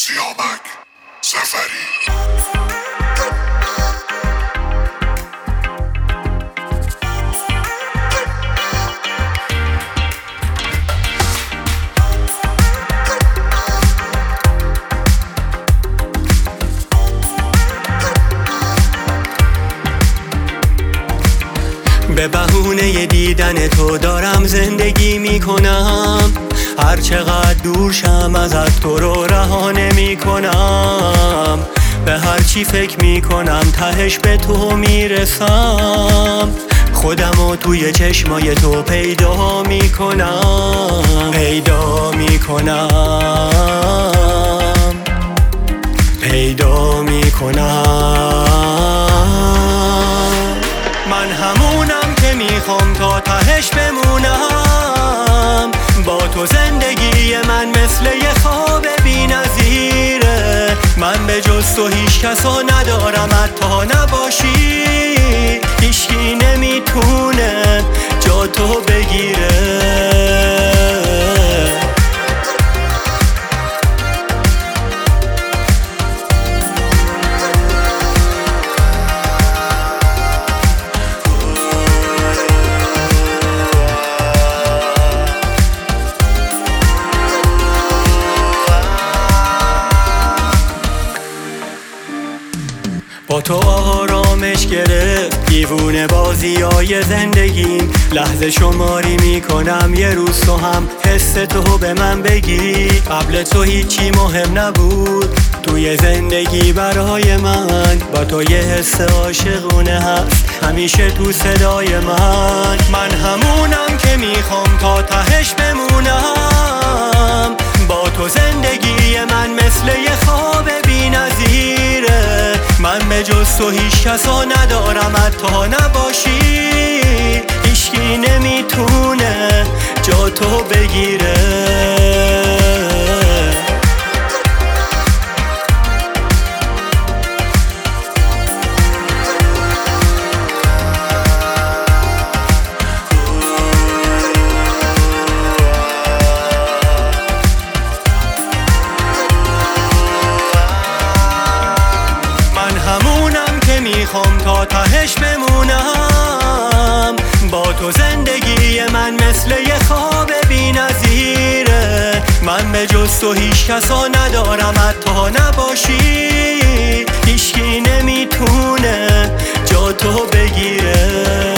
سیامک سفری. به بهونه دیدن تو دارم زندگی میکنم، هر چقدر دور شم ازت تو رو رها نمیکنم. به هر چی فکر میکنم تهش به تو میرسم، خودمو توی چشمای تو پیدا میکنم، پیدا میکنم، پیدا میکنم. من همونم که میخوام تا تهش بمونم، با تو زندگی من مثل یه خواب بی نظیره. من به جز تو هیچ کسا ندارم، حتی نباشی هیچکی نمیتونه جا تو بگیره. با تو آرامش گرفت دیوونه بازیای زندگیم، لحظه شماری میکنم یه روز تو هم حس تو به من بگی. قبل تو هیچی مهم نبود توی زندگی برای من، با تو یه حس عاشقونه هست همیشه تو صدای من. من همونم که میخوام تا تهش بمونم، با تو زندگی من مثل یه خواب بی نظیره. من به جز تو هیچ کسا ندارم، حتی نباشی هیچکی نمیتونه جا تو بگیره. میخوام تا تهش بمونم، با تو زندگی من مثل یه خواب بی نظیره. من به جز تو هیچ کسا ندارم، حتی نباشی هیچکی نمیتونه جا تو بگیره.